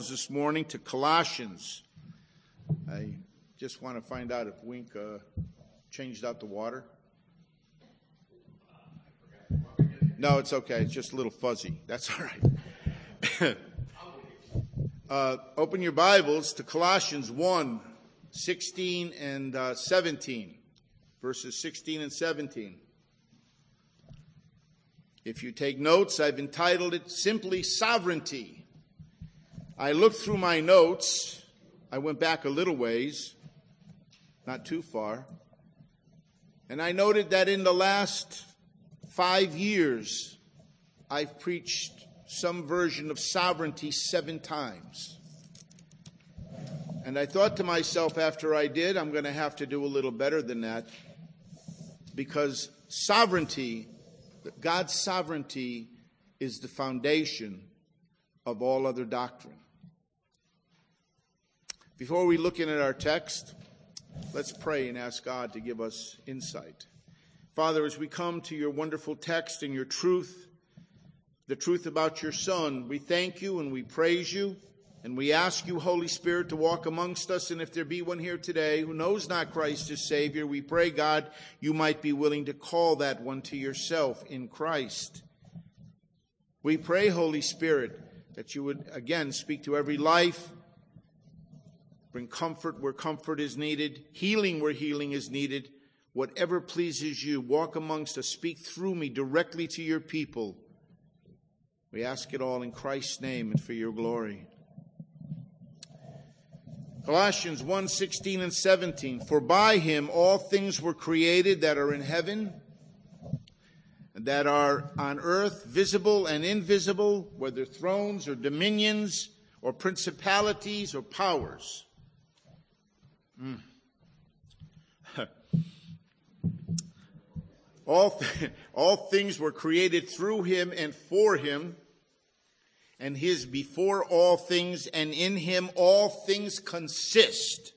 This morning to Colossians. I just want to find out if Wink changed out the water. No, it's okay. It's just a little fuzzy. That's all right. Open your Bibles to Colossians 1, 16 and 17. Verses 16 and 17. If you take notes, I've entitled it simply Sovereignty. I looked through my notes. I went back a little ways, not too far, and I noted that in the last 5 years, I've preached some version of sovereignty 7 times. And I thought to myself after I did, I'm going to have to do a little better than that, because sovereignty, God's sovereignty, is the foundation of all other doctrine. Before we look in at our text, let's pray and ask God to give us insight. Father, as we come to your wonderful text and your truth, the truth about your Son, we thank you and we praise you, and we ask you, Holy Spirit, to walk amongst us. And if there be one here today who knows not Christ as Savior, we pray, God, you might be willing to call that one to yourself in Christ. We pray, Holy Spirit, that you would again speak to every life, bring comfort where comfort is needed, healing where healing is needed. Whatever pleases you, walk amongst us, speak through me directly to your people. We ask it all in Christ's name and for your glory. Colossians 1, 16 and 17. For by him all things were created that are in heaven, and that are on earth, visible and invisible, whether thrones or dominions or principalities or powers. All things were created through him and for him, and his before all things, and in him all things consist.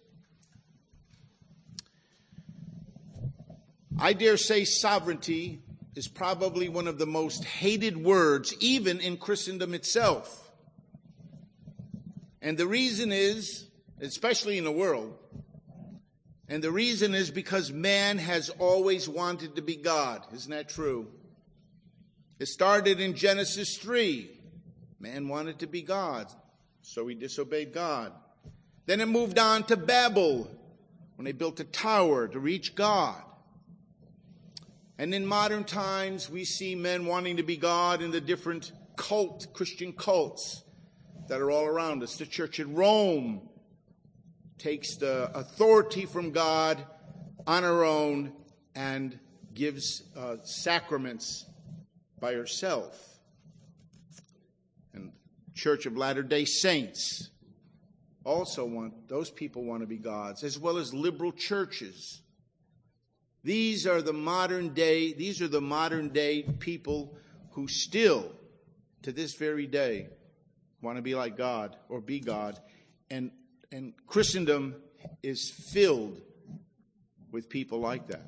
I dare say sovereignty is probably one of the most hated words, even in Christendom itself. And the reason is, especially in the world, and the reason is because man has always wanted to be God. Isn't that true? It started in Genesis 3. Man wanted to be God, so he disobeyed God. Then it moved on to Babel, when they built a tower to reach God. And in modern times, we see men wanting to be God in the different Christian cults that are all around us. The church at Rome takes the authority from God on her own and gives sacraments by herself. And Church of Latter-day Saints also those people want to be gods, as well as liberal churches. These are the modern day people who still, to this very day, want to be like God or be God. And Christendom is filled with people like that.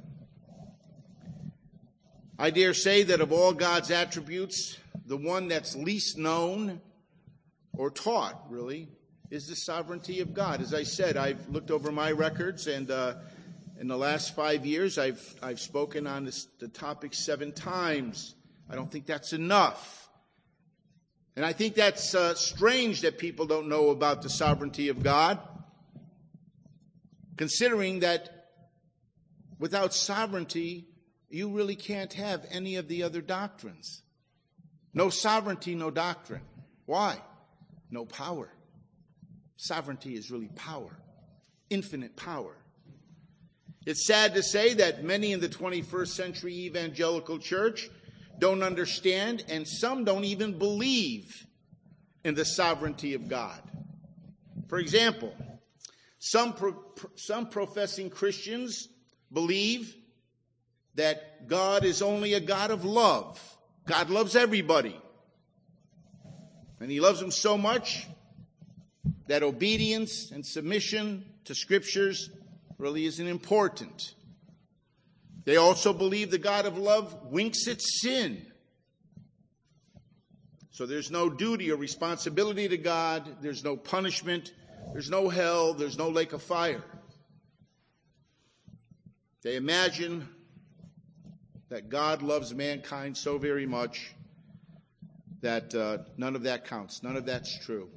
I dare say that of all God's attributes, the one that's least known or taught, really, is the sovereignty of God. As I said, I've looked over my records, and in the last 5 years, I've spoken on the topic 7 times. I don't think that's enough. And I think that's strange that people don't know about the sovereignty of God, considering that without sovereignty, you really can't have any of the other doctrines. No sovereignty, no doctrine. Why? No power. Sovereignty is really power, infinite power. It's sad to say that many in the 21st century evangelical church don't understand, and some don't even believe in the sovereignty of God. For example, some professing Christians believe that God is only a God of love. God loves everybody. And he loves them so much that obedience and submission to scriptures really isn't important. They also believe the God of love winks at sin. So there's no duty or responsibility to God. There's no punishment. There's no hell. There's no lake of fire. They imagine that God loves mankind so very much that none of that counts. None of that's true.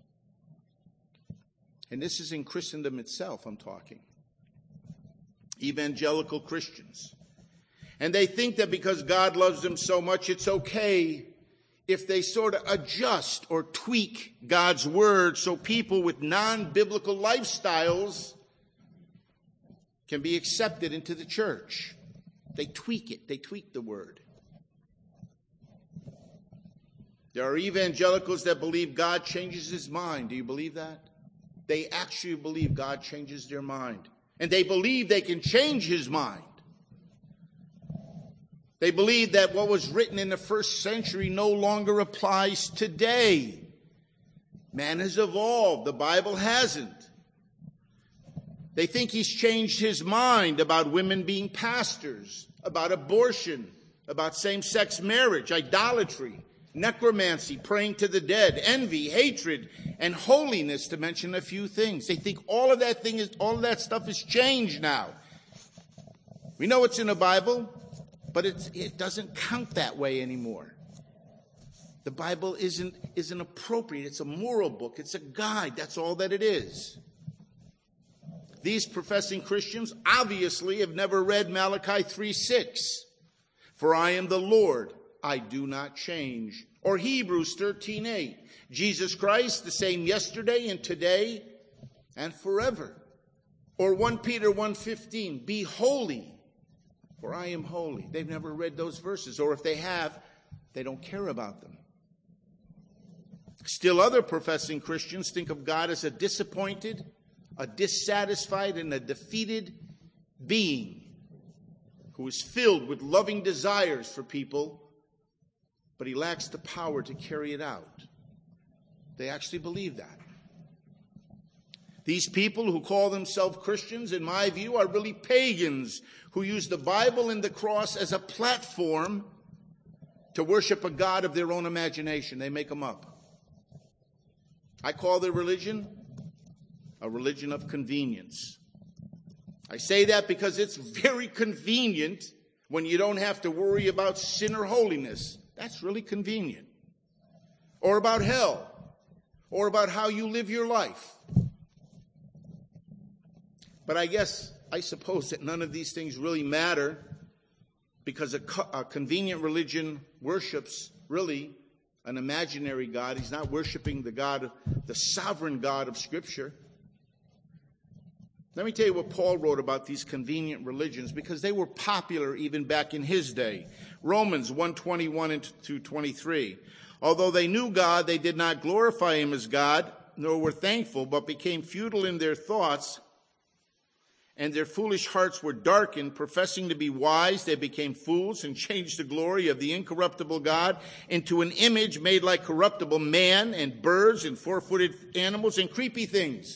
And this is in Christendom itself, I'm talking. Evangelical Christians. And they think that because God loves them so much, it's okay if they sort of adjust or tweak God's word so people with non-biblical lifestyles can be accepted into the church. They tweak it. They tweak the word. There are evangelicals that believe God changes his mind. Do you believe that? They actually believe God changes their mind. And they believe they can change his mind. They believe that what was written in the first century no longer applies today. Man has evolved. The Bible hasn't. They think he's changed his mind about women being pastors, about abortion, about same-sex marriage, idolatry, necromancy, praying to the dead, envy, hatred, and holiness, to mention a few things. They think all of that stuff is changed now. We know it's in the Bible, but it doesn't count that way anymore. The Bible isn't appropriate. It's a moral book. It's a guide. That's all that it is. These professing Christians obviously have never read Malachi 3:6. For I am the Lord, I do not change. Or Hebrews 13:8. Jesus Christ, the same yesterday and today and forever. Or 1 Peter 1:15. Be holy, for I am holy. They've never read those verses. Or if they have, they don't care about them. Still other professing Christians think of God as a disappointed, a dissatisfied, and a defeated being who is filled with loving desires for people, but he lacks the power to carry it out. They actually believe that. These people who call themselves Christians, in my view, are really pagans who use the Bible and the cross as a platform to worship a God of their own imagination. They make them up. I call their religion a religion of convenience. I say that because it's very convenient when you don't have to worry about sin or holiness. That's really convenient. Or about hell. Or about how you live your life. But I suppose that none of these things really matter because a convenient religion worships really an imaginary God. He's not worshiping the sovereign God of Scripture. Let me tell you what Paul wrote about these convenient religions, because they were popular even back in his day. Romans 1:21-23. Although they knew God, they did not glorify him as God, nor were thankful, but became futile in their thoughts, and their foolish hearts were darkened. Professing to be wise, they became fools and changed the glory of the incorruptible God into an image made like corruptible man and birds and four-footed animals and creepy things.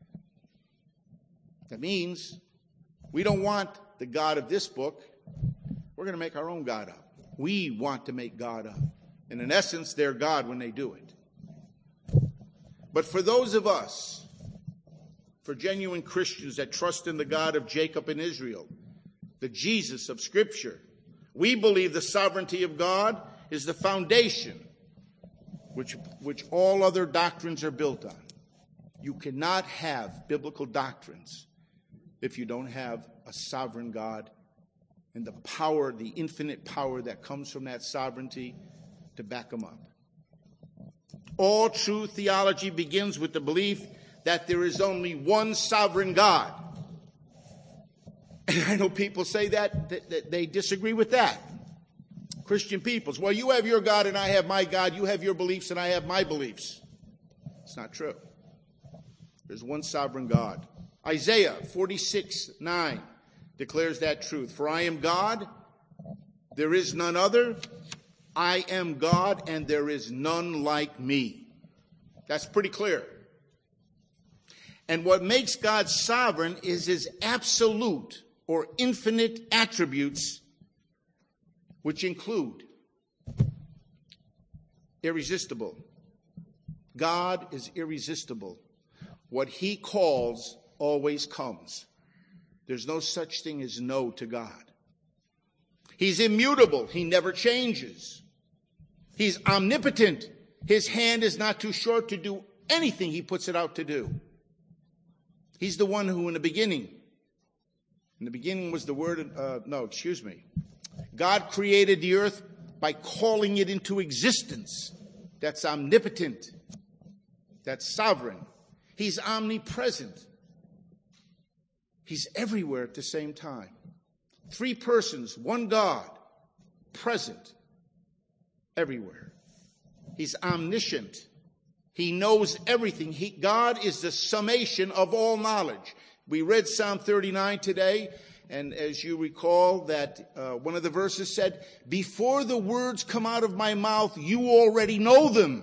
That means we don't want the God of this book. We're going to make our own God up. We want to make God up. And in essence, they're God when they do it. But for those of us, for genuine Christians that trust in the God of Jacob and Israel, the Jesus of Scripture, we believe the sovereignty of God is the foundation which all other doctrines are built on. You cannot have biblical doctrines if you don't have a sovereign God and the power, the infinite power that comes from that sovereignty to back them up. All true theology begins with the belief that there is only one sovereign God. And I know people say that they disagree with that. Christian peoples, well, you have your God and I have my God. You have your beliefs and I have my beliefs. It's not true. There's one sovereign God. Isaiah 46:9 declares that truth. For I am God, there is none other. I am God, and there is none like me. That's pretty clear. And what makes God sovereign is his absolute or infinite attributes, which include irresistible. God is irresistible. What he calls always comes. There's no such thing as no to God. He's immutable. He never changes. He's omnipotent. His hand is not too short to do anything he puts it out to do. He's the one who in the beginning was the Word, God created the earth by calling it into existence. That's omnipotent. That's sovereign. He's omnipresent. He's everywhere at the same time. 3 persons, one God, present everywhere. He's omniscient. He knows everything. God is the summation of all knowledge. We read Psalm 39 today, and as you recall that one of the verses said, before the words come out of my mouth, you already know them.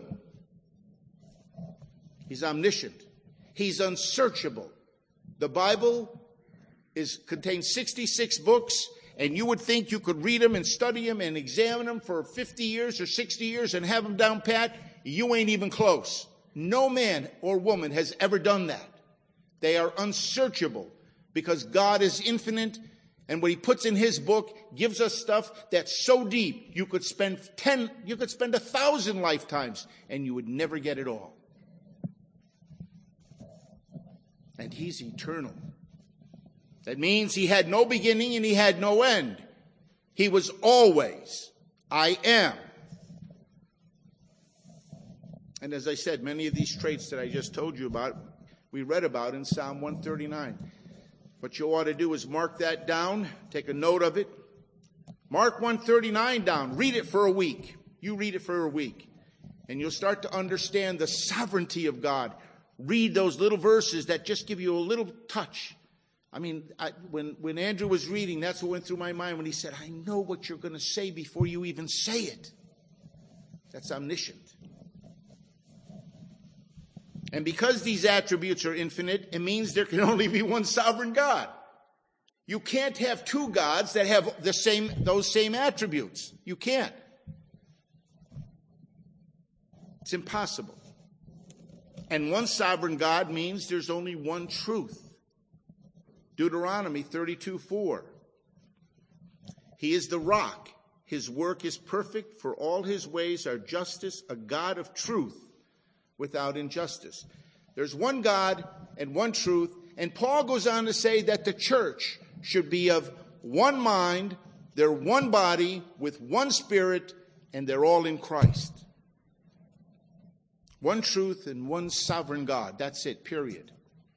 He's omniscient. He's unsearchable. The Bible contains 66 books, and you would think you could read them and study them and examine them for 50 years or 60 years and have them down pat. You ain't even close. No man or woman has ever done that. They are unsearchable because God is infinite, and what he puts in his book gives us stuff that's so deep you could spend 1,000 lifetimes and you would never get it all. And he's eternal. That means he had no beginning and he had no end. He was always, I am. And as I said, many of these traits that I just told you about, we read about in Psalm 139. What you ought to do is mark that down, take a note of it. Mark 139 down, read it for a week. You read it for a week. And you'll start to understand the sovereignty of God. Read those little verses that just give you a little touch. I mean, when Andrew was reading, that's what went through my mind when he said, I know what you're going to say before you even say it. That's omniscient. And because these attributes are infinite, it means there can only be one sovereign God. You can't have 2 gods that have those same attributes. You can't. It's impossible. And one sovereign God means there's only one truth. Deuteronomy 32:4. He is the rock. His work is perfect, for all his ways are justice, a God of truth without injustice. There's one God and one truth, and Paul goes on to say that the church should be of one mind, they're one body with one spirit, and they're all in Christ. One truth and one sovereign God. That's it, period.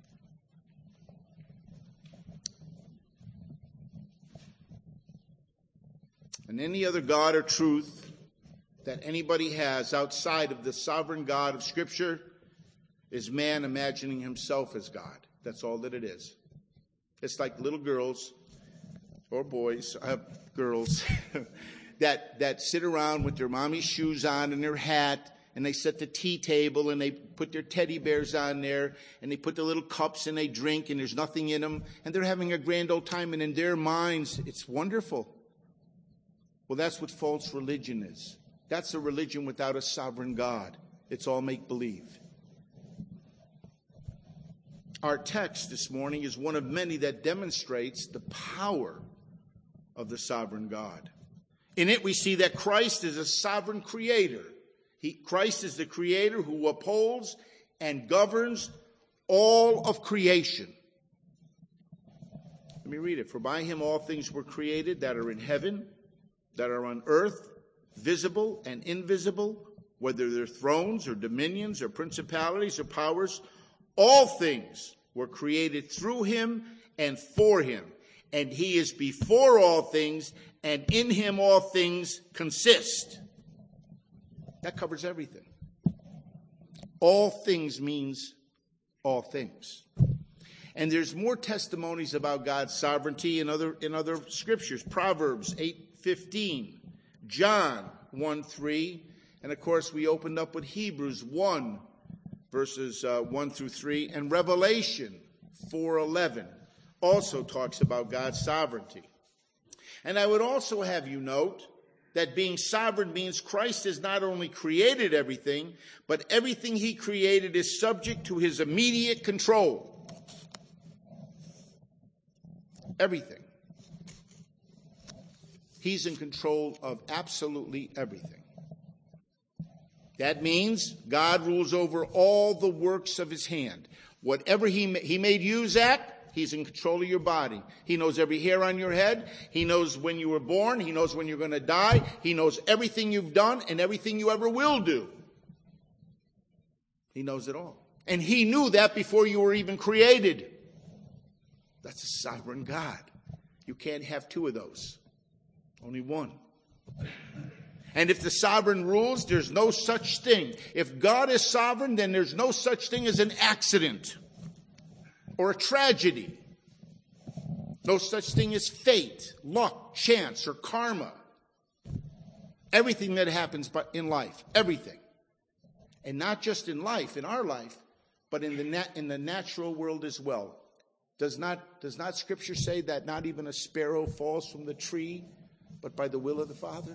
And any other God or truth that anybody has outside of the sovereign God of Scripture is man imagining himself as God. That's all that it is. It's like little girls or boys, girls, that sit around with their mommy's shoes on and their hat, and they set the tea table and they put their teddy bears on there and they put the little cups and they drink and there's nothing in them and they're having a grand old time, and in their minds it's wonderful. Well, that's what false religion is. That's a religion without a sovereign God. It's all make-believe. Our text this morning is one of many that demonstrates the power of the sovereign God. In it we see that Christ is a sovereign creator. Christ is the creator who upholds and governs all of creation. Let me read it. For by him all things were created that are in heaven, that are on earth, visible and invisible, whether they're thrones or dominions or principalities or powers. All things were created through him and for him. And he is before all things, and in him all things consist. That covers everything. All things means all things. And there's more testimonies about God's sovereignty in other scriptures. Proverbs 8:15, John 1:3, and of course we opened up with Hebrews 1, verses 1 through 3, and Revelation 4:11 also talks about God's sovereignty. And I would also have you note that being sovereign means Christ has not only created everything, but everything he created is subject to his immediate control. Everything. He's in control of absolutely everything. That means God rules over all the works of his hand. Whatever he made you, Zach, he's in control of your body. He knows every hair on your head. He knows when you were born. He knows when you're going to die. He knows everything you've done and everything you ever will do. He knows it all. And he knew that before you were even created. That's a sovereign God. You can't have two of those. Only one. And if the sovereign rules, there's no such thing. If God is sovereign, then there's no such thing as an accident or a tragedy. No such thing as fate, luck, chance, or karma. Everything that happens in life, everything. And not just in life, in our life, but in the natural world as well. Does not Scripture say that not even a sparrow falls from the tree, but by the will of the Father?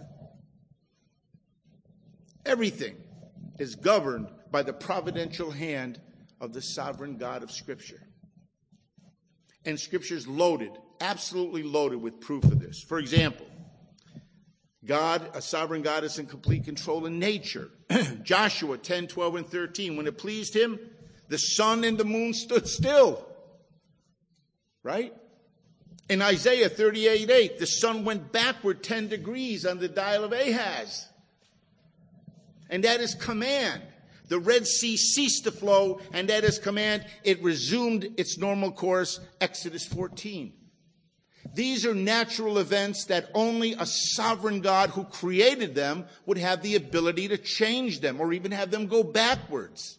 Everything is governed by the providential hand of the sovereign God of Scripture. And Scripture's loaded, absolutely loaded with proof of this. For example, God, a sovereign God, is in complete control in nature. Joshua 10, 12, and 13. When it pleased him, the sun and the moon stood still. Right? In Isaiah 38, 8, the sun went backward 10 degrees on the dial of Ahaz. And at his command, the Red Sea ceased to flow, and at his command, it resumed its normal course, Exodus 14. These are natural events that only a sovereign God who created them would have the ability to change them or even have them go backwards.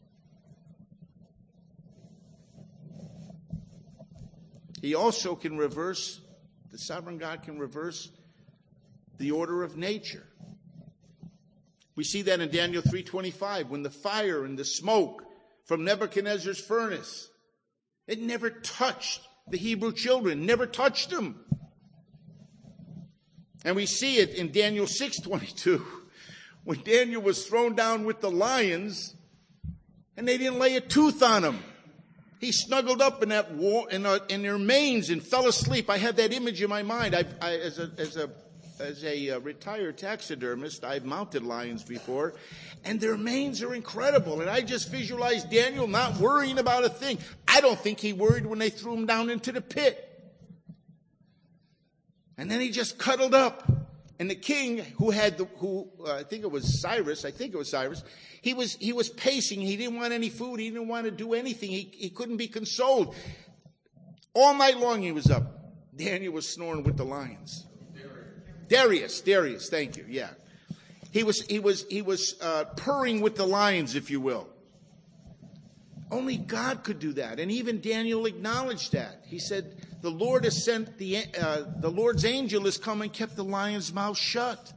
He also can reverse, the sovereign God can reverse the order of nature. We see that in Daniel 3:25, when the fire and the smoke from Nebuchadnezzar's furnace, it never touched the Hebrew children, never touched them. And we see it in Daniel 6:22, when Daniel was thrown down with the lions, and they didn't lay a tooth on him. He snuggled up in that in their manes and fell asleep. I have that image in my mind. As a retired taxidermist, I've mounted lions before, and their manes are incredible. And I just visualized Daniel not worrying about a thing. I don't think he worried when they threw him down into the pit. And then he just cuddled up. And the king, I think it was Cyrus, he was pacing. He didn't want any food. He didn't want to do anything. He couldn't be consoled. All night long he was up. Daniel was snoring with the lions. Darius, thank you, yeah. He was purring with the lions, if you will. Only God could do that. And even Daniel acknowledged that. He said, the Lord has sent the Lord's angel has come and kept the lion's mouth shut.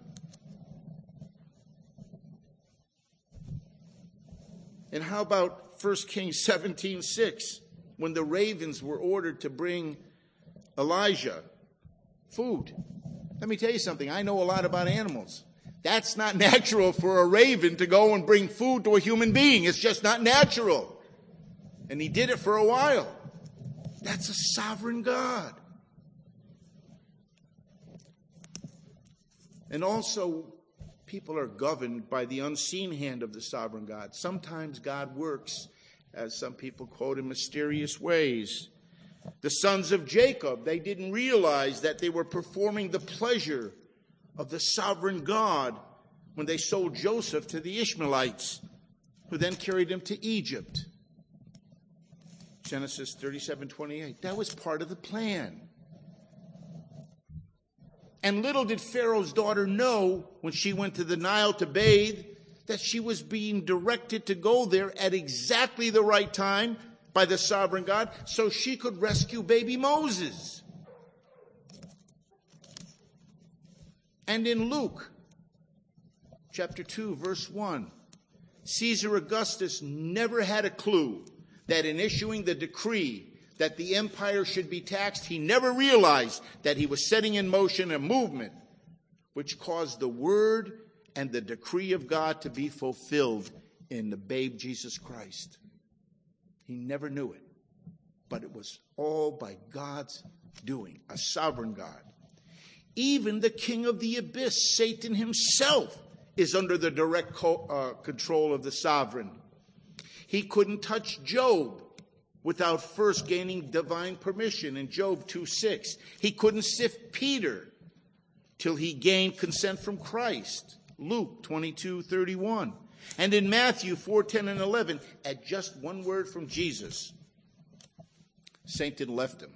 And how about 1 Kings 17:6, when the ravens were ordered to bring Elijah food? Let me tell you something. I know a lot about animals. That's not natural for a raven to go and bring food to a human being. It's just not natural. And he did it for a while. That's a sovereign God. And also, people are governed by the unseen hand of the sovereign God. Sometimes God works, as some people quote, in mysterious ways. The sons of Jacob, they didn't realize that they were performing the pleasure of the sovereign God when they sold Joseph to the Ishmaelites, who then carried him to Egypt. Genesis 37:28. That was part of the plan. And little did Pharaoh's daughter know, when she went to the Nile to bathe, that she was being directed to go there at exactly the right time by the sovereign God, so she could rescue baby Moses. And in Luke chapter 2, verse 1, Caesar Augustus never had a clue that in issuing the decree that the empire should be taxed, he never realized that he was setting in motion a movement which caused the word and the decree of God to be fulfilled in the babe Jesus Christ. He never knew it, but it was all by God's doing, a sovereign God. Even the king of the abyss, Satan himself, is under the direct control of the sovereign. He couldn't touch Job without first gaining divine permission in Job 2:6. He couldn't sift Peter till he gained consent from Christ, Luke 22:31. And in Matthew 4:10 and 11, at just one word from Jesus, Satan left him.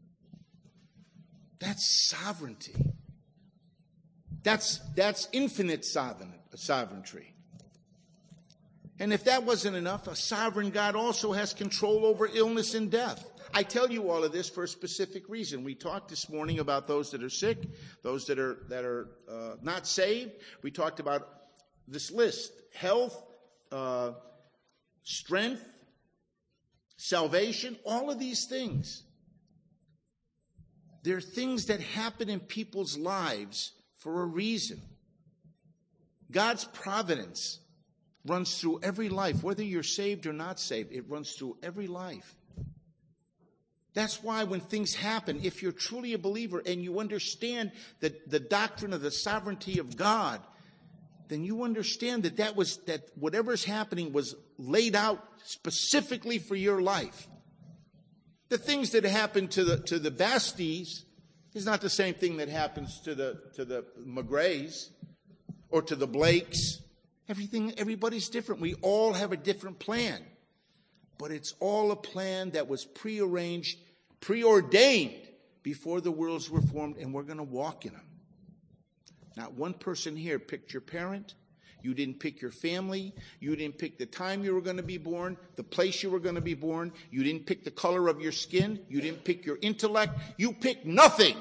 That's sovereignty. That's infinite sovereignty. And if that wasn't enough, a sovereign God also has control over illness and death. I tell you all of this for a specific reason. We talked this morning about those that are sick, those that are not saved. We talked about this list: health, strength, salvation, all of these things. They're things that happen in people's lives for a reason. God's providence runs through every life, whether you're saved or not saved. It runs through every life. That's why when things happen, if you're truly a believer and you understand the doctrine of the sovereignty of God, then you understand that whatever's happening was laid out specifically for your life. The things that happen to the Basties is not the same thing that happens to the McGrays or to the Blakes. Everybody's different. We all have a different plan. But it's all a plan that was prearranged, preordained before the worlds were formed, and we're going to walk in them. Not one person here picked your parent. You didn't pick your family. You didn't pick the time you were going to be born, the place you were going to be born. You didn't pick the color of your skin. You didn't pick your intellect. You picked nothing.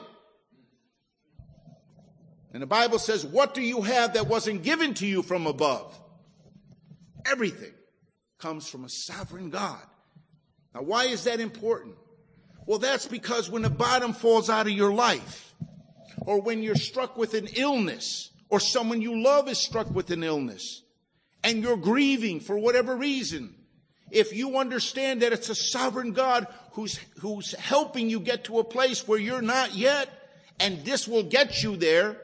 And the Bible says, what do you have that wasn't given to you from above? Everything comes from a sovereign God. Now, why is that important? Well, that's because when the bottom falls out of your life, or when you're struck with an illness, or someone you love is struck with an illness, and you're grieving for whatever reason, if you understand that it's a sovereign God who's helping you get to a place where you're not yet, and this will get you there,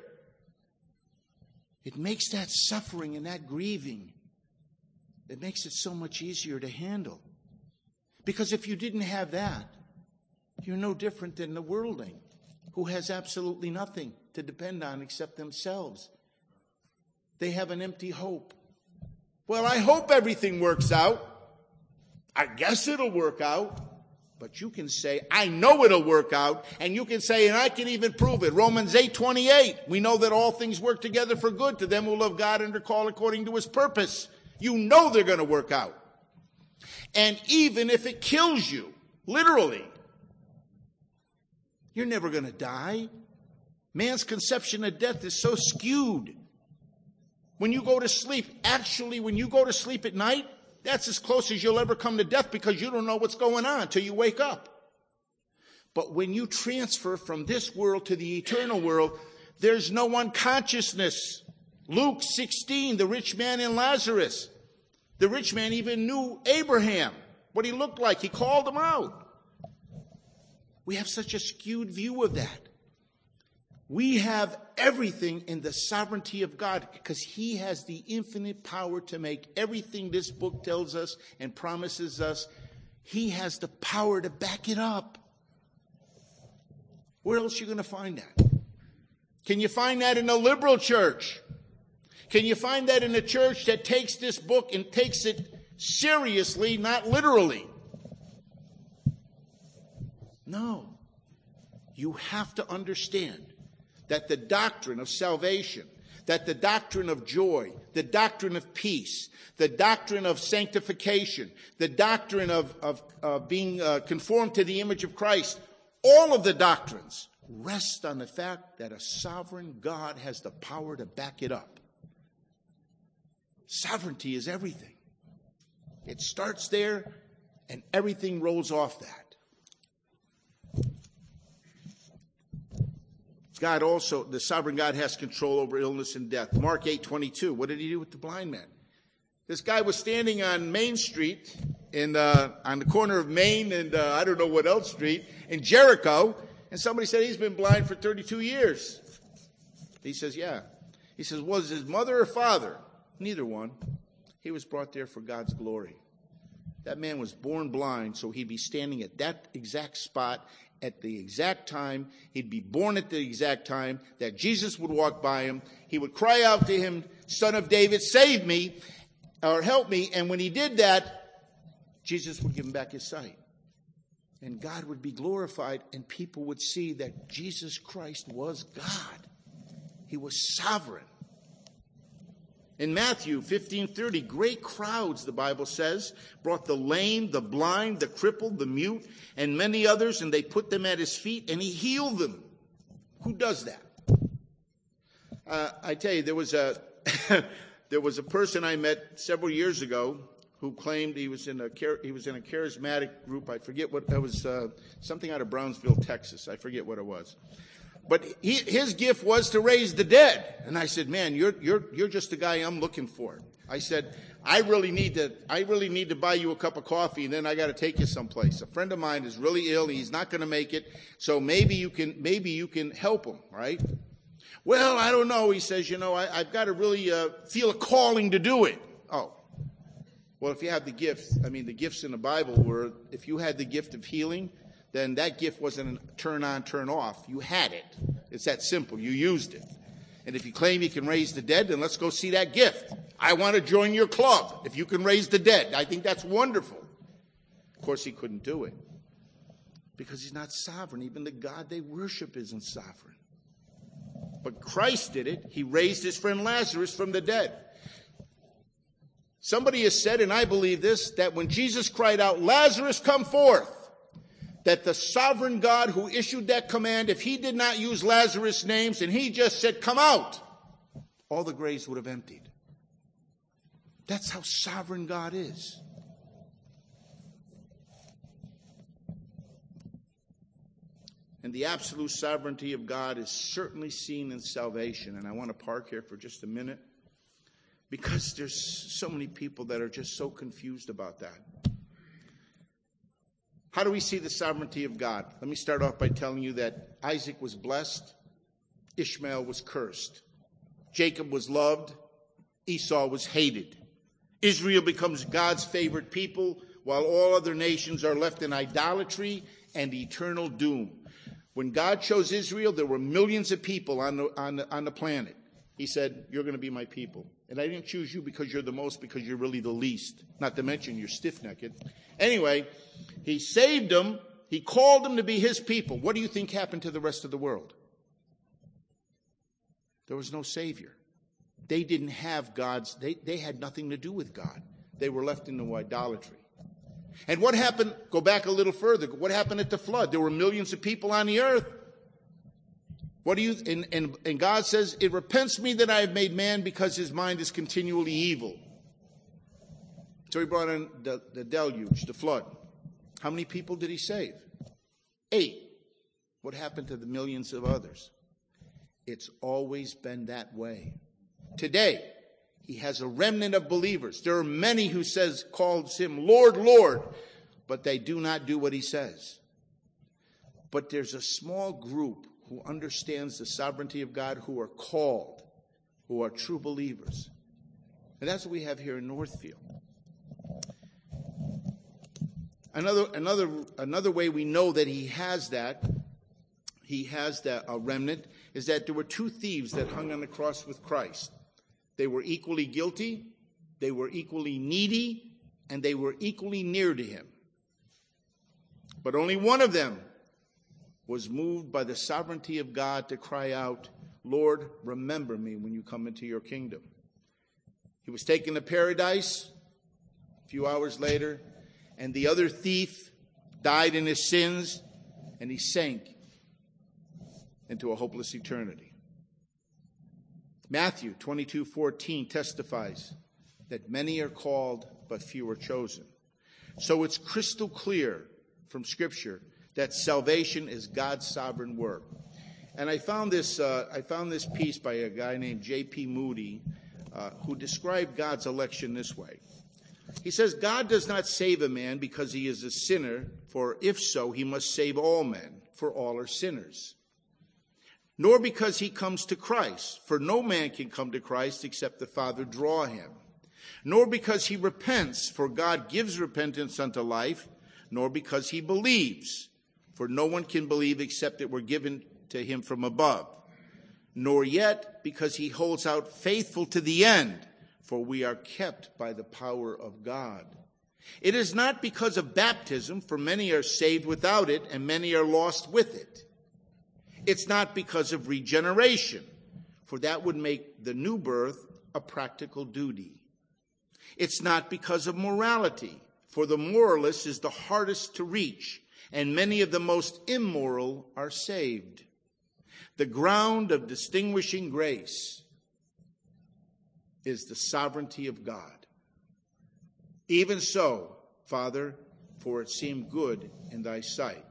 it makes that suffering and that grieving, it makes it so much easier to handle. Because if you didn't have that, you're no different than the worldling who has absolutely nothing to depend on except themselves. They have an empty hope. Well, I hope everything works out. I guess it'll work out. But you can say, I know it'll work out. And you can say, and I can even prove it. Romans 8:28. We know that all things work together for good to them who love God and are called according to his purpose. You know they're going to work out. And even if it kills you, literally, you're never going to die. Man's conception of death is so skewed. When you go to sleep, actually, when you go to sleep at night, that's as close as you'll ever come to death because you don't know what's going on till you wake up. But when you transfer from this world to the eternal world, there's no unconsciousness. Luke 16, the rich man and Lazarus. The rich man even knew Abraham, what he looked like. He called him out. We have such a skewed view of that. We have everything in the sovereignty of God because he has the infinite power to make everything this book tells us and promises us. He has the power to back it up. Where else are you going to find that? Can you find that in a liberal church? Can you find that in a church that takes this book and takes it seriously, not literally? No. You have to understand that the doctrine of salvation, that the doctrine of joy, the doctrine of peace, the doctrine of sanctification, the doctrine of being conformed to the image of Christ, all of the doctrines rest on the fact that a sovereign God has the power to back it up. Sovereignty is everything. It starts there and everything rolls off that. God also, the sovereign God has control over illness and death. Mark 8:22. What did he do with the blind man? This guy was standing on Main Street on the corner of Main and I don't know what else street in Jericho, and somebody said he's been blind for 32 years. He says, yeah. He says, was his mother or father? Neither one. He was brought there for God's glory. That man was born blind, so he'd be standing at that exact spot at the exact time. He'd be born at the exact time that Jesus would walk by him. He would cry out to him, Son of David, save me or help me. And when he did that, Jesus would give him back his sight. And God would be glorified, and people would see that Jesus Christ was God. He was sovereign. In Matthew 15:30, great crowds, the Bible says, brought the lame, the blind, the crippled, the mute, and many others, and they put them at his feet, and he healed them. Who does that? I tell you, there was a person I met several years ago who claimed he was in a charismatic group. I forget what it was, something out of Brownsville, Texas. I forget what it was. But his gift was to raise the dead. And I said, man, you're just the guy I'm looking for. I said, I really need to buy you a cup of coffee, and then I got to take you someplace. A friend of mine is really ill. He's not going to make it. So maybe you can help him, right? Well, I don't know. He says, I've got to really feel a calling to do it. Oh. Well, if you have the gift, the gifts in the Bible were, if you had the gift of healing, then that gift wasn't a turn on, turn off. You had it. It's that simple. You used it. And if you claim you can raise the dead, then let's go see that gift. I want to join your club if you can raise the dead. I think that's wonderful. Of course, he couldn't do it because he's not sovereign. Even the God they worship isn't sovereign. But Christ did it. He raised his friend Lazarus from the dead. Somebody has said, and I believe this, that when Jesus cried out, Lazarus, come forth, that the sovereign God who issued that command, if he did not use Lazarus' names and he just said, come out, all the graves would have emptied. That's how sovereign God is. And the absolute sovereignty of God is certainly seen in salvation. And I want to park here for just a minute, because there's so many people that are just so confused about that. How do we see the sovereignty of God? Let me start off by telling you that Isaac was blessed, Ishmael was cursed. Jacob was loved, Esau was hated. Israel becomes God's favorite people, while all other nations are left in idolatry and eternal doom. When God chose Israel, there were millions of people on the planet. He said, you're going to be my people. And I didn't choose you because you're the most, because you're really the least. Not to mention you're stiff-necked. Anyway, he saved them. He called them to be his people. What do you think happened to the rest of the world? There was no Savior. They didn't have God's, they had nothing to do with God. They were left into idolatry. And what happened, go back a little further, what happened at the flood? There were millions of people on the earth. And God says, it repents me that I have made man, because his mind is continually evil. So he brought in the deluge, the flood. How many people did he save? 8. What happened to the millions of others? It's always been that way. Today, he has a remnant of believers. There are many who calls him Lord, Lord, but they do not do what he says. But there's a small group who understands the sovereignty of God, who are called, who are true believers. And that's what we have here in Northfield. Another way we know that he has that a remnant, is that there were 2 thieves that hung on the cross with Christ. They were equally guilty, they were equally needy, and they were equally near to him. But only one of them was moved by the sovereignty of God to cry out, Lord, remember me when you come into your kingdom. He was taken to paradise a few hours later, and the other thief died in his sins, and he sank into a hopeless eternity. Matthew 22:14 testifies that many are called, but few are chosen. So it's crystal clear from Scripture that salvation is God's sovereign work. And I found this piece by a guy named J.P. Moody, who described God's election this way. He says, God does not save a man because he is a sinner, for if so, he must save all men, for all are sinners. Nor because he comes to Christ, for no man can come to Christ except the Father draw him. Nor because he repents, for God gives repentance unto life, nor because he believes, for no one can believe except it were given to him from above. Nor yet because he holds out faithful to the end, for we are kept by the power of God. It is not because of baptism, for many are saved without it, and many are lost with it. It's not because of regeneration, for that would make the new birth a practical duty. It's not because of morality, for the moralist is the hardest to reach, and many of the most immoral are saved. The ground of distinguishing grace is the sovereignty of God. Even so, Father, for it seemed good in thy sight.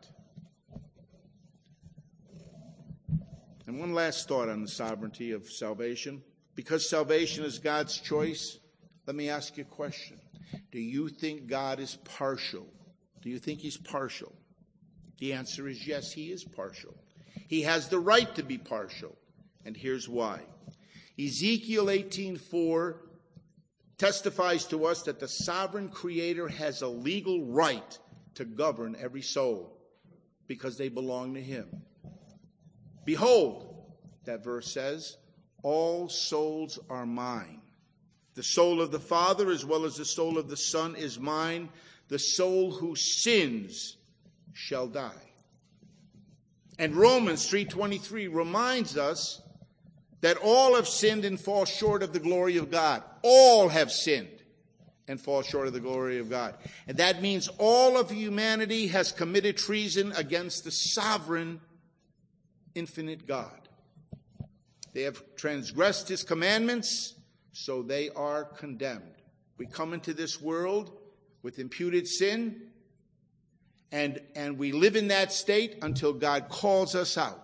And one last thought on the sovereignty of salvation. Because salvation is God's choice, let me ask you a question. Do you think God is partial? Do you think he's partial? The answer is yes, he is partial. He has the right to be partial, and here's why. Ezekiel 18:4 testifies to us that the sovereign creator has a legal right to govern every soul because they belong to him. Behold, that verse says, all souls are mine. The soul of the Father as well as the soul of the Son is mine. The soul who sins shall die. And Romans 3:23 reminds us that all have sinned and fall short of the glory of God. All have sinned and fall short of the glory of God. And that means all of humanity has committed treason against the sovereign, infinite God. They have transgressed his commandments, so they are condemned. We come into this world with imputed sin, and we live in that state until God calls us out.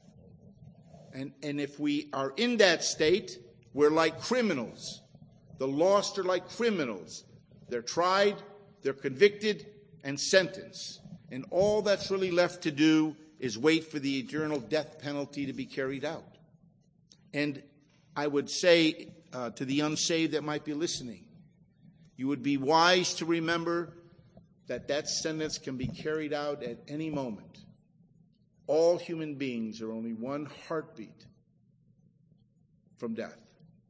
And if we are in that state, we're like criminals. The lost are like criminals. They're tried, they're convicted, and sentenced. And all that's really left to do is wait for the eternal death penalty to be carried out. And I would say to the unsaved that might be listening, you would be wise to remember that that sentence can be carried out at any moment. All human beings are only one heartbeat from death.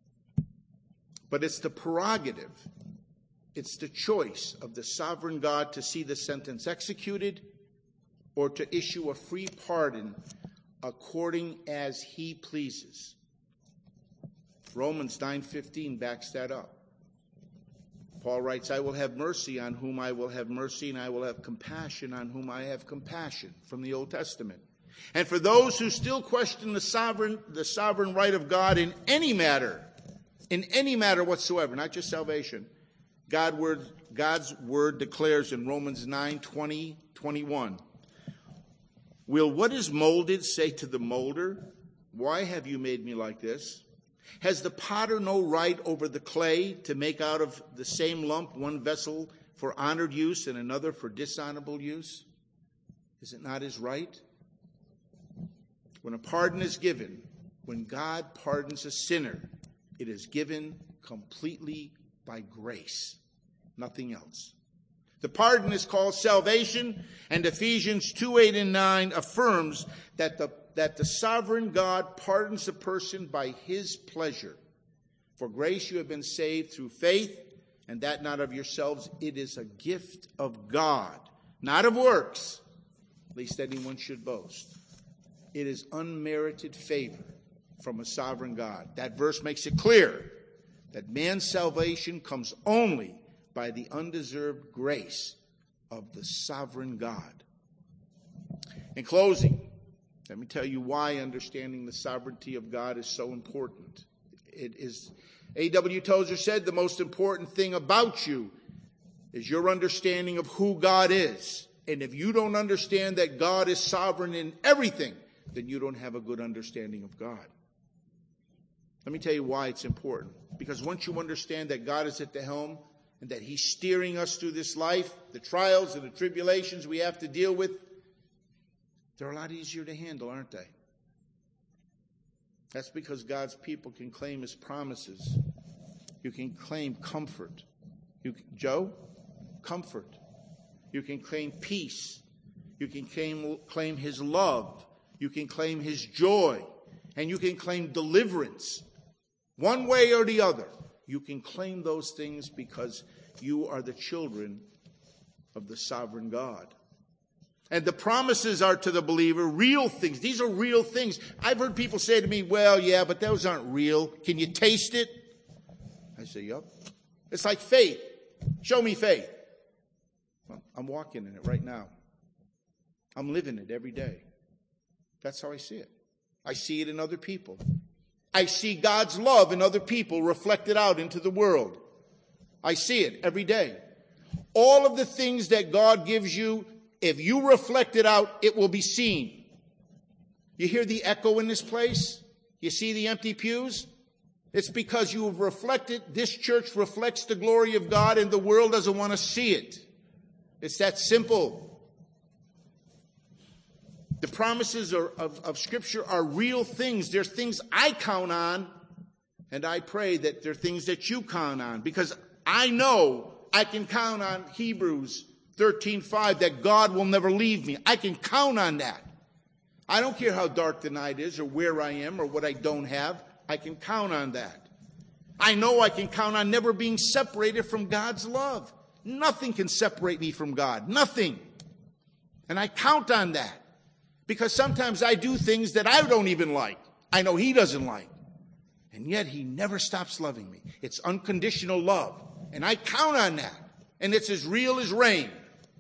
But it's the prerogative, it's the choice of the sovereign God to see the sentence executed or to issue a free pardon according as he pleases. Romans 9:15 backs that up. Paul writes, I will have mercy on whom I will have mercy, and I will have compassion on whom I have compassion, from the Old Testament. And for those who still question the sovereign right of God in any matter whatsoever, not just salvation, God's word declares in Romans 9:20-21, will what is molded say to the molder, why have you made me like this? Has the potter no right over the clay to make out of the same lump one vessel for honored use and another for dishonorable use? Is it not his right? When a pardon is given, when God pardons a sinner, it is given completely by grace, nothing else. The pardon is called salvation, and Ephesians 2:8-9 affirms that the sovereign God pardons a person by his pleasure. For grace you have been saved through faith, and that not of yourselves. It is a gift of God, not of works, lest anyone should boast. It is unmerited favor from a sovereign God. That verse makes it clear that man's salvation comes only by the undeserved grace of the sovereign God. In closing, let me tell you why understanding the sovereignty of God is so important. It is, A.W. Tozer said, the most important thing about you is your understanding of who God is. And if you don't understand that God is sovereign in everything, then you don't have a good understanding of God. Let me tell you why it's important. Because once you understand that God is at the helm and that he's steering us through this life, the trials and the tribulations we have to deal with, they're a lot easier to handle, aren't they? That's because God's people can claim his promises. You can claim comfort. Joe? Comfort. You can claim peace. You can claim his love. You can claim his joy. And you can claim deliverance. One way or the other. You can claim those things because you are the children of the sovereign God. And the promises are to the believer real things. These are real things. I've heard people say to me, well, yeah, but those aren't real. Can you taste it? I say, yep. It's like faith. Show me faith. Well, I'm walking in it right now. I'm living it every day. That's how I see it. I see it in other people. I see God's love in other people reflected out into the world. I see it every day. All of the things that God gives you, if you reflect it out, it will be seen. You hear the echo in this place? You see the empty pews? It's because you have reflected, this church reflects the glory of God and the world doesn't want to see it. It's that simple. The promises of Scripture are real things. They're things I count on, and I pray that they're things that you count on, because I know I can count on Hebrews 13:5 that God will never leave me. I can count on that. I don't care how dark the night is or where I am or what I don't have. I can count on that. I know I can count on never being separated from God's love. Nothing can separate me from God. Nothing. And I count on that. Because sometimes I do things that I don't even like. I know he doesn't like. And yet he never stops loving me. It's unconditional love. And I count on that. And it's as real as rain.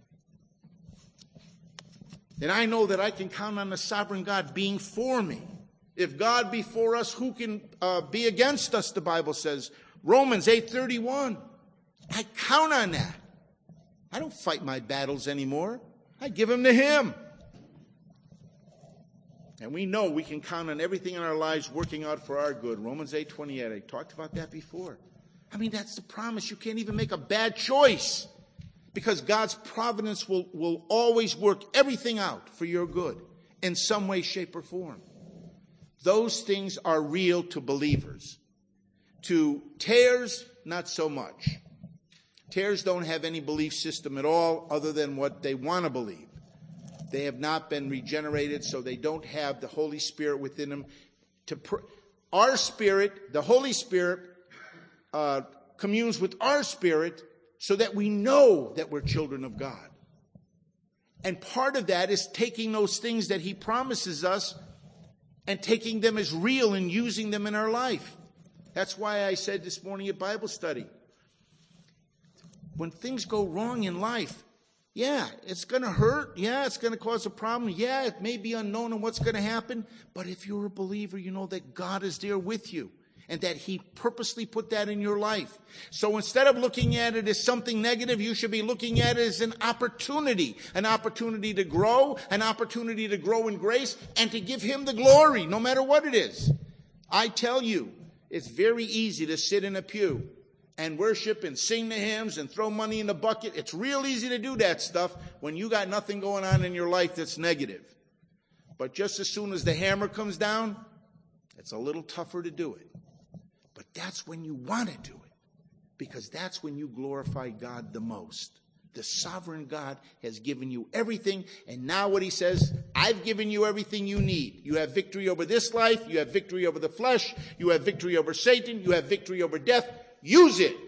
And I know that I can count on the sovereign God being for me. If God be for us, who can be against us, the Bible says. Romans 8:31. I count on that. I don't fight my battles anymore. I give them to him. And we know we can count on everything in our lives working out for our good. Romans 8:28. I talked about that before. I mean, that's the promise. You can't even make a bad choice. Because God's providence will always work everything out for your good in some way, shape, or form. Those things are real to believers. To tares, not so much. Tares don't have any belief system at all other than what they want to believe. They have not been regenerated, so they don't have the Holy Spirit within them. Our spirit, the Holy Spirit, communes with our spirit so that we know that we're children of God. And part of that is taking those things that he promises us and taking them as real and using them in our life. That's why I said this morning at Bible study, when things go wrong in life, yeah, it's going to hurt. Yeah, it's going to cause a problem. Yeah, it may be unknown on what's going to happen. But if you're a believer, you know that God is there with you and that he purposely put that in your life. So instead of looking at it as something negative, you should be looking at it as an opportunity to grow, an opportunity to grow in grace and to give him the glory, no matter what it is. I tell you, it's very easy to sit in a pew and worship and sing the hymns and throw money in the bucket. It's real easy to do that stuff when you got nothing going on in your life that's negative. But just as soon as the hammer comes down, it's a little tougher to do it. But that's when you want to do it, because that's when you glorify God the most. The sovereign God has given you everything, and now what he says, I've given you everything you need. You have victory over this life, you have victory over the flesh, you have victory over Satan, you have victory over death. Use it.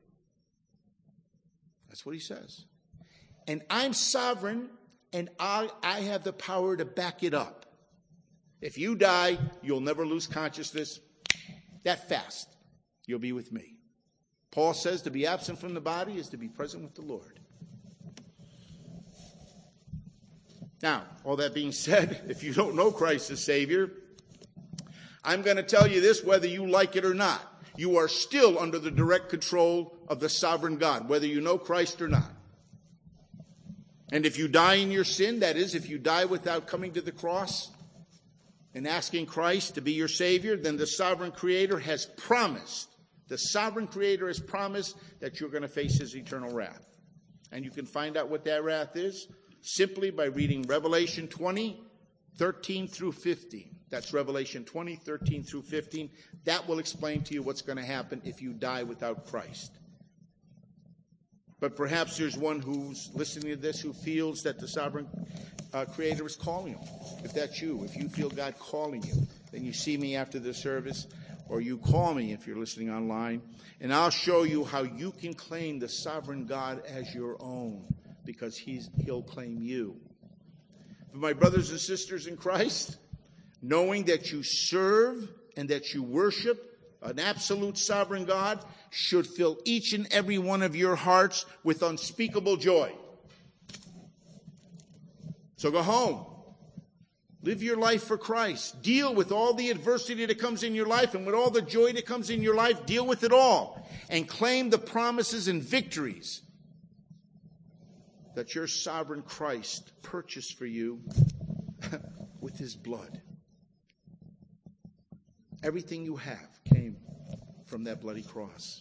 That's what he says. And I'm sovereign, and I have the power to back it up. If you die, you'll never lose consciousness. That fast, you'll be with me. Paul says to be absent from the body is to be present with the Lord. Now, all that being said, if you don't know Christ as Savior, I'm going to tell you this, whether you like it or not. You are still under the direct control of the sovereign God, whether you know Christ or not. And if you die in your sin, that is, if you die without coming to the cross, in asking Christ to be your Savior, then the sovereign Creator has promised, that you're going to face his eternal wrath. And you can find out what that wrath is simply by reading Revelation 20, 13 through 15. That's Revelation 20, 13 through 15. That will explain to you what's going to happen if you die without Christ. But perhaps there's one who's listening to this who feels that the sovereign Creator is calling him. If that's you, if you feel God calling you, then you see me after the service, or you call me if you're listening online, and I'll show you how you can claim the sovereign God as your own, because he'll claim you. But my brothers and sisters in Christ, knowing that you serve and that you worship an absolute sovereign God should fill each and every one of your hearts with unspeakable joy. So go home. Live your life for Christ. Deal with all the adversity that comes in your life, and with all the joy that comes in your life, deal with it all. And claim the promises and victories that your sovereign Christ purchased for you with his blood. Everything you have came from that bloody cross.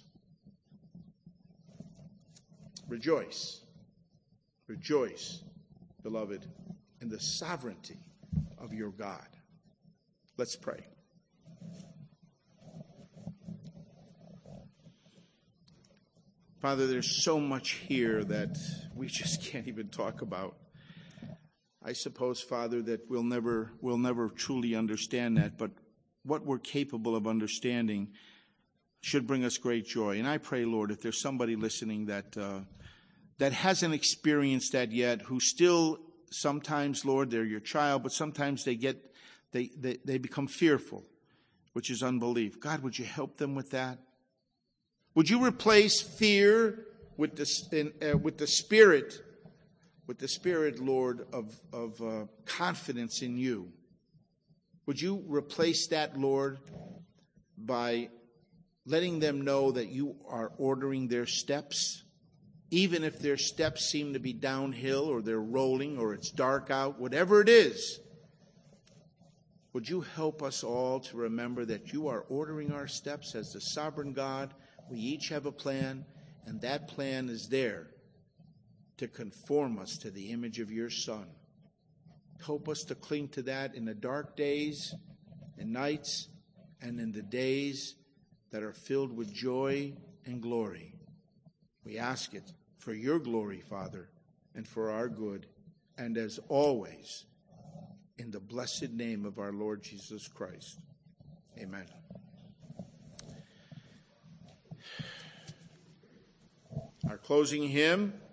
Rejoice. Rejoice, beloved, in the sovereignty of your God. Let's pray. Father, there's so much here that we just can't even talk about. I suppose, Father, that we'll never truly understand that, but what we're capable of understanding should bring us great joy. And I pray, Lord, if there's somebody listening that hasn't experienced that yet, who still sometimes, Lord, they're your child, but sometimes they become fearful, which is unbelief. God, would you help them with that? Would you replace fear with the spirit, Lord, of confidence in you? Would you replace that, Lord, by letting them know that you are ordering their steps, even if their steps seem to be downhill, or they're rolling, or it's dark out, whatever it is? Would you help us all to remember that you are ordering our steps as the sovereign God? We each have a plan, and that plan is there to conform us to the image of your Son. Help us to cling to that in the dark days and nights, and in the days that are filled with joy and glory. We ask it for your glory, Father, and for our good, and as always, in the blessed name of our Lord Jesus Christ. Amen. Our closing hymn